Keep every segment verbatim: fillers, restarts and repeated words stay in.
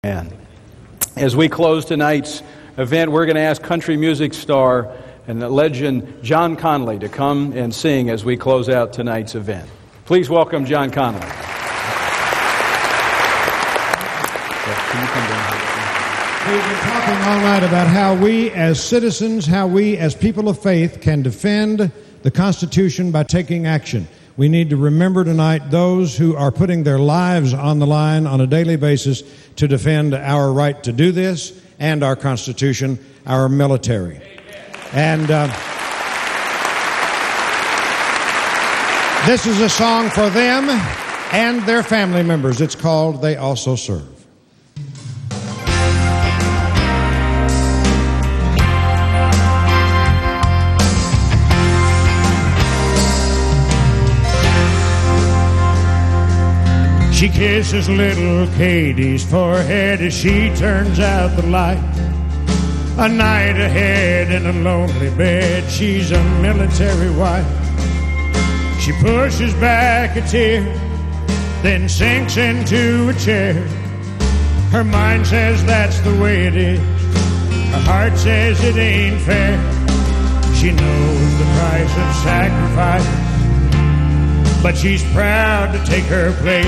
And as we close tonight's event, we're going to ask country music star and the legend John Conlee to come and sing as we close out tonight's event. Please welcome John Conlee. We've been talking all night about how we as citizens, how we as people of faith can defend the Constitution by taking action. We need to remember tonight those who are putting their lives on the line on a daily basis to defend our right to do this and our Constitution, our military. And uh, this is a song for them and their family members. It's called They Also Serve. She kisses little Katie's forehead as she turns out the light. A night ahead in a lonely bed, she's a military wife. She pushes back a tear, then sinks into a chair. Her mind says that's the way it is. Her heart says it ain't fair. She knows the price of sacrifice, but she's proud to take her place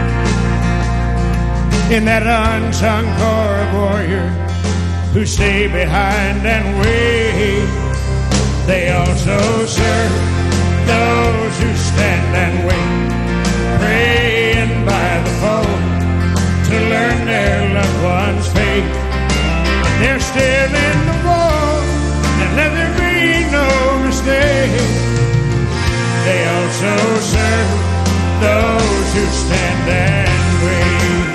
in that unsung corps of warriors who stay behind and wait. They also serve those who stand and wait, praying by the phone to learn their loved one's fate. But they're still in the war, and let there be no mistake. They also serve those who stand and wait.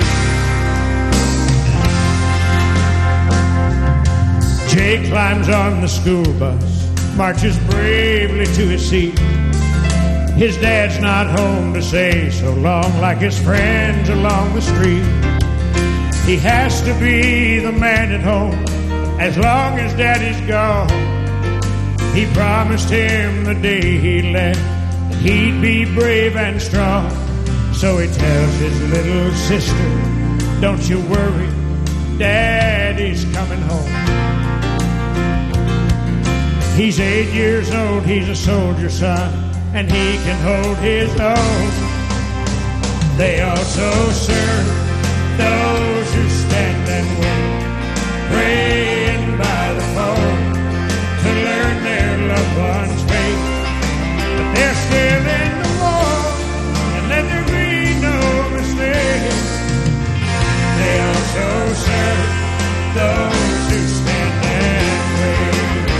Jay climbs on the school bus, marches bravely to his seat. His dad's not home to say so long, like his friends along the street. He has to be the man at home as long as Daddy's gone. He promised him the day he left that he'd be brave and strong. So he tells his little sister, don't you worry, Daddy's coming home. He's eight years old, he's a soldier son, and he can hold his own. They also serve those who stand and wait, praying by the phone to learn their loved one's fate. But they're still in the war, and let there be no mistake. They also serve those who stand and wait.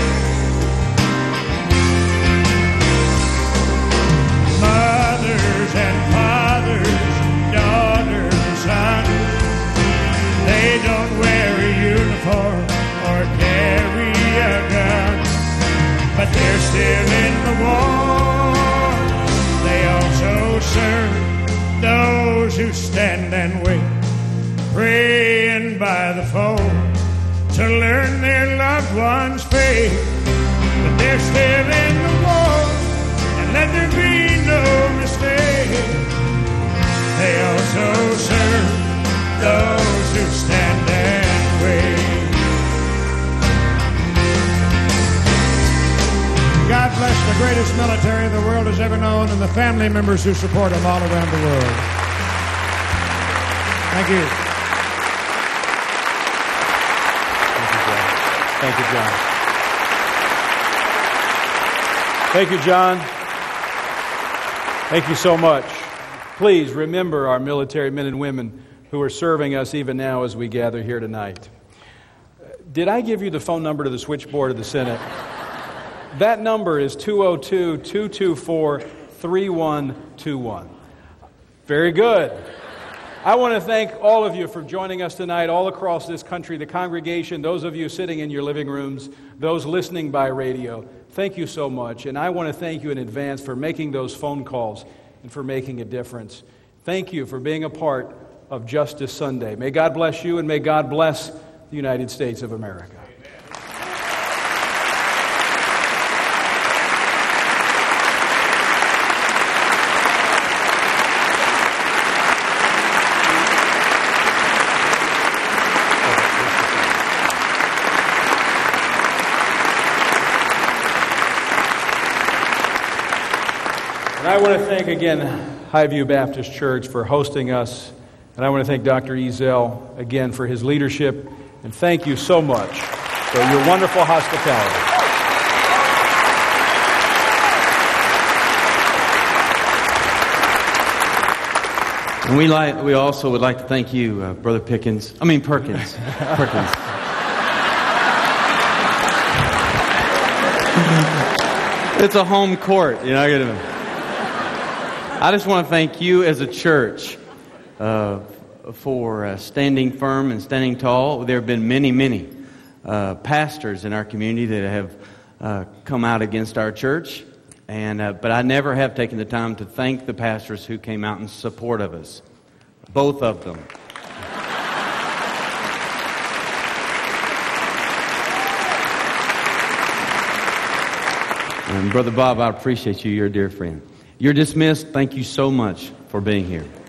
Mothers and fathers, daughters and sons, they don't wear a uniform or carry a gun, but they're still in the war. They also serve those who stand and wait, praying by the phone to learn their loved one's fate. But they're still in the war, and let there be no mistake. They also serve those who stand and wait. God bless the greatest military the world has ever known and the family members who support them all around the world. Thank you. Thank you, John. Thank you, John. Thank you so much. Please remember our military men and women who are serving us even now as we gather here tonight. Did I give you the phone number to the switchboard of the Senate? That number is two oh two, two two four, three one two one. Very good. I want to thank all of you for joining us tonight all across this country, the congregation, those of you sitting in your living rooms, those listening by radio. Thank you so much. And I want to thank you in advance for making those phone calls and for making a difference. Thank you for being a part of Justice Sunday. May God bless you, and may God bless the United States of America. I want to thank again Highview Baptist Church for hosting us, and I want to thank Doctor Ezell again for his leadership, and thank you so much for your wonderful hospitality. And we like we also would like to thank you, uh, Brother Pickens. I mean Perkins. Perkins. It's a home court, you know. I gotta, I just want to thank you as a church uh, for uh, standing firm and standing tall. There have been many, many uh, pastors in our community that have uh, come out against our church, and uh, but I never have taken the time to thank the pastors who came out in support of us, both of them. And Brother Bob, I appreciate you. You're a dear friend. You're dismissed. Thank you so much for being here.